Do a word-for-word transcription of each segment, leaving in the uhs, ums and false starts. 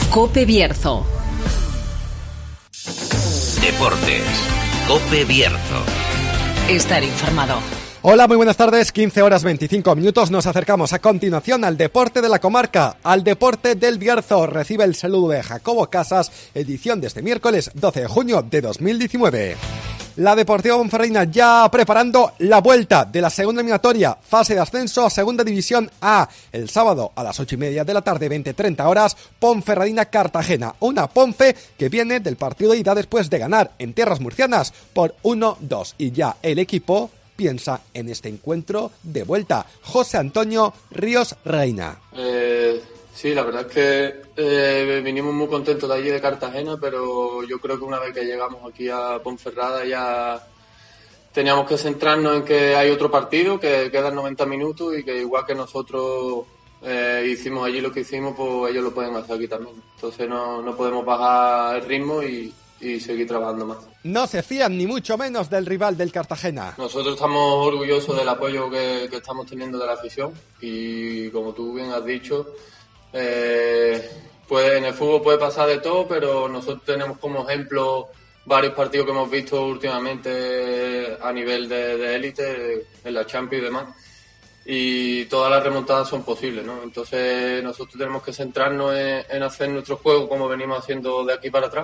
COPE Bierzo. Deportes. COPE Bierzo. Estar informado. Hola, muy buenas tardes, quince horas veinticinco minutos, nos acercamos a continuación al deporte de la comarca, al deporte del Bierzo. Recibe el saludo de Jacobo Casas, edición de este miércoles doce de junio de dos mil diecinueve. La Deportiva Ponferradina ya preparando la vuelta de la segunda eliminatoria, fase de ascenso a Segunda División A. El sábado a las ocho y media de la tarde, veinte treinta horas, Ponferradina-Cartagena. Una Ponfe que viene del partido de ida después de ganar en tierras murcianas por uno dos. Y ya el equipo piensa en este encuentro de vuelta. José Antonio Ríos Reina. Eh, sí, la verdad es que eh, vinimos muy contentos de allí de Cartagena, pero yo creo que una vez que llegamos aquí a Ponferrada ya teníamos que centrarnos en que hay otro partido, que quedan noventa minutos y que igual que nosotros eh, hicimos allí lo que hicimos, pues ellos lo pueden hacer aquí también. Entonces no, no podemos bajar el ritmo y, y seguir trabajando más. No se fían ni mucho menos del rival del Cartagena. Nosotros estamos orgullosos del apoyo que, que estamos teniendo de la afición y como tú bien has dicho, eh, pues en el fútbol puede pasar de todo, pero nosotros tenemos como ejemplo varios partidos que hemos visto últimamente a nivel de élite, en la Champions y demás, y todas las remontadas son posibles, ¿no? Entonces nosotros tenemos que centrarnos en, en hacer nuestro juego como venimos haciendo de aquí para atrás.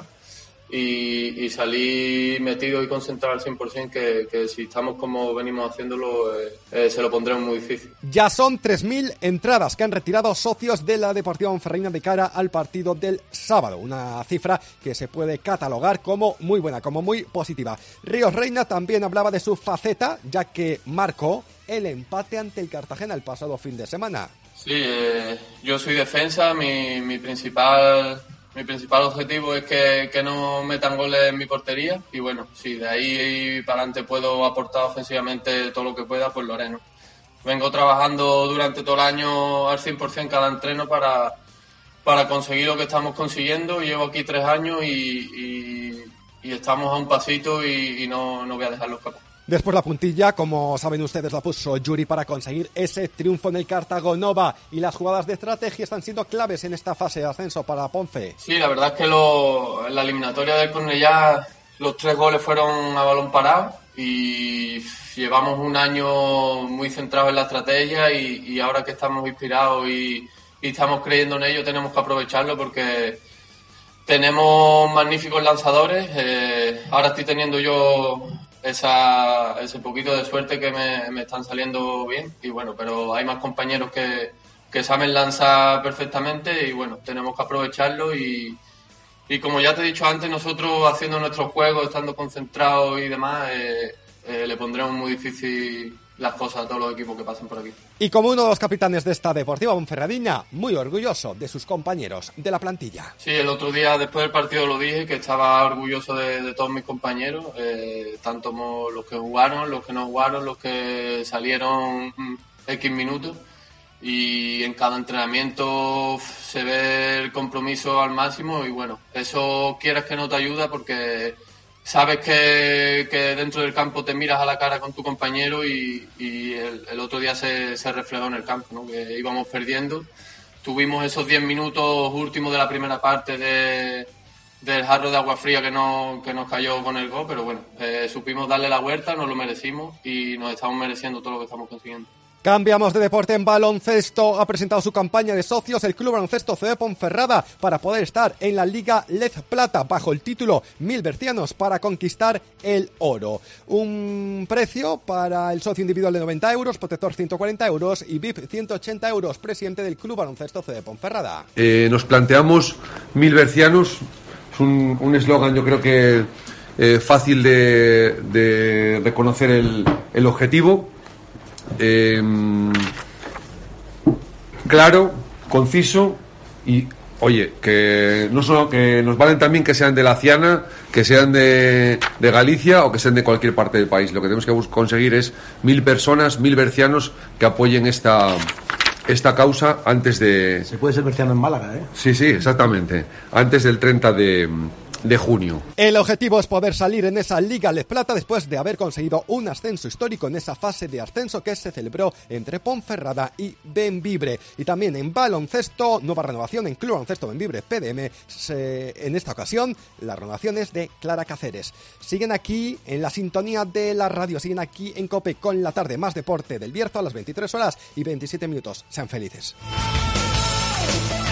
Y, y salir metidos y concentrados al cien por ciento, que, que si estamos como venimos haciéndolo, eh, eh, se lo pondremos muy difícil. Ya son tres mil entradas que han retirado socios de la Deportiva Ponferradina de cara al partido del sábado, una cifra que se puede catalogar como muy buena, como muy positiva. Ríos Reina también hablaba de su faceta, ya que marcó el empate ante el Cartagena el pasado fin de semana. Sí, eh, yo soy defensa, mi, mi principal... Mi principal objetivo es que, que no metan goles en mi portería y bueno, si de ahí para adelante puedo aportar ofensivamente todo lo que pueda, pues lo haré, ¿no? Vengo trabajando durante todo el año al cien por ciento cada entreno para, para conseguir lo que estamos consiguiendo. Llevo aquí tres años y, y, y estamos a un pasito y, y no, no voy a dejarlo escapar. Después la puntilla, como saben ustedes, la puso Yuri para conseguir ese triunfo en el Cartagonova, y las jugadas de estrategia están siendo claves en esta fase de ascenso para Ponfe. Sí, la verdad es que lo, en la eliminatoria del Cornellá los tres goles fueron a balón parado y llevamos un año muy centrado en la estrategia y, y ahora que estamos inspirados y, y estamos creyendo en ello tenemos que aprovecharlo porque tenemos magníficos lanzadores. Eh, ahora estoy teniendo yo Esa, ese poquito de suerte que me, me están saliendo bien y bueno, pero hay más compañeros que, que saben lanzar perfectamente y bueno, tenemos que aprovecharlo y, y como ya te he dicho antes, nosotros haciendo nuestro juego, estando concentrados y demás, eh, eh, le pondremos muy difícil las cosas a todos los equipos que pasen por aquí. Y como uno de los capitanes de esta Deportiva Ponferradina, muy orgulloso de sus compañeros de la plantilla. Sí, el otro día después del partido lo dije, que estaba orgulloso de, de todos mis compañeros, eh, tanto como los que jugaron, los que no jugaron, los que salieron X minutos, y en cada entrenamiento se ve el compromiso al máximo y bueno, eso quieras que no te ayuda porque sabes que, que dentro del campo te miras a la cara con tu compañero y, y el, el otro día se, se reflejó en el campo, ¿no? Que íbamos perdiendo. Tuvimos esos diez minutos últimos de la primera parte de, del jarro de agua fría que, no, que nos cayó con el gol, pero bueno, eh, supimos darle la vuelta, nos lo merecimos y nos estamos mereciendo todo lo que estamos consiguiendo. Cambiamos de deporte en baloncesto. Ha presentado su campaña de socios el Club Baloncesto C D Ponferrada para poder estar en la Liga Lez Plata bajo el título Mil Bercianos para conquistar el oro. Un precio para el socio individual de noventa euros, protector ciento cuarenta euros y V I P ciento ochenta euros. Presidente del Club Baloncesto C D Ponferrada. Eh, nos planteamos Mil Bercianos. Es un eslogan, yo creo que eh, fácil de, de reconocer el, el objetivo. Eh, claro, conciso y oye, que no solo que nos valen también que sean de la Ciana, que sean de, de Galicia o que sean de cualquier parte del país. Lo que tenemos que conseguir es mil personas, mil bercianos que apoyen esta esta causa antes de... Se puede ser berciano en Málaga, ¿eh? Sí, sí, exactamente. Antes del treinta de de junio. El objetivo es poder salir en esa Liga Les Plata después de haber conseguido un ascenso histórico en esa fase de ascenso que se celebró entre Ponferrada y Bembibre. Y también en baloncesto, nueva renovación en Club Baloncesto Bembibre P D M. Se, en esta ocasión, la renovación es de Clara Cáceres. Siguen aquí en la sintonía de la radio, siguen aquí en COPE con la tarde, más deporte del Bierzo a las veintitrés horas y veintisiete minutos. Sean felices.